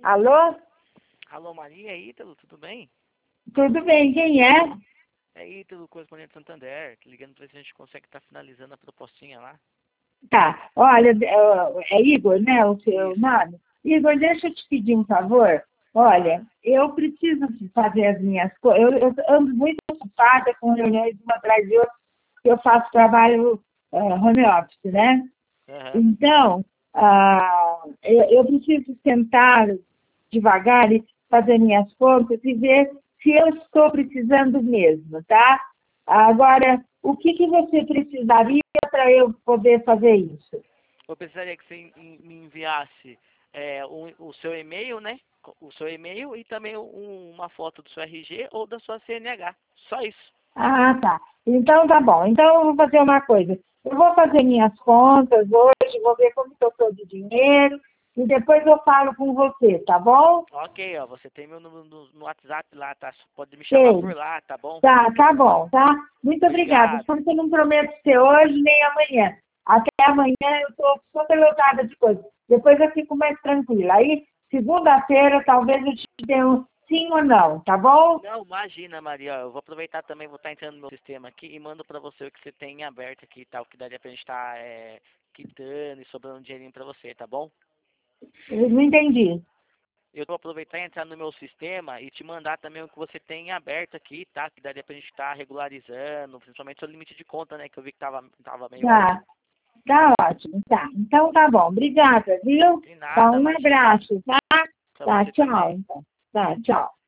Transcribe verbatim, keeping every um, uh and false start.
Alô? Alô, Maria, é Ítalo, tudo bem? Tudo bem, quem é? É Ítalo, correspondente de Santander, tô ligando pra ver se a gente consegue estar finalizando a propostinha lá. Tá, olha, é é Igor, né, o seu Isso. nome? Igor, deixa eu te pedir um favor. Olha, Ah, eu preciso fazer as minhas coisas, eu, eu ando muito ocupada com reuniões uma atrás de outra, porque eu faço trabalho eh, home office, né? aham. Então, ah, eu, eu preciso sentar devagar e fazer minhas contas e ver se eu estou precisando mesmo, tá? Agora, o que, que você precisaria para eu poder fazer isso? Eu precisaria que você en- me enviasse é, um- o seu e-mail, né? Co- O seu e-mail e também um- uma foto do seu R G ou da sua C N H. Só isso. Ah, tá. Então tá bom. Então eu vou fazer uma coisa. Eu vou fazer minhas contas hoje, vou ver como que eu estou de dinheiro e depois eu falo com você, tá bom? Ok, ó, você tem meu número no, no WhatsApp lá, tá? Pode me chamar Sei. por lá, tá bom? Tá, tá bom, tá? Muito obrigada. Obrigado. Só que eu não prometo ser hoje nem amanhã. Até amanhã eu estou super lotada de coisas. Depois eu fico mais tranquila. Aí, segunda-feira, talvez eu te dê um sim ou não, tá bom? Não, imagina, Maria. Eu vou aproveitar também, vou estar entrando no meu sistema aqui e mando pra você o que você tem em aberto aqui e tal, que daria pra gente estar é, quitando e sobrando um dinheirinho pra você, tá bom? Eu não entendi. Eu vou aproveitar e entrar no meu sistema e te mandar também o que você tem em aberto aqui, tá? Que daria pra gente estar regularizando, principalmente seu limite de conta, né? Que eu vi que tava, tava meio alto. Tá, tá ótimo, tá. Então tá bom. Obrigada, viu? De Tá, nada, um imagina. abraço, tá? Pra Tá, você tchau, também. então. Tá, tchau.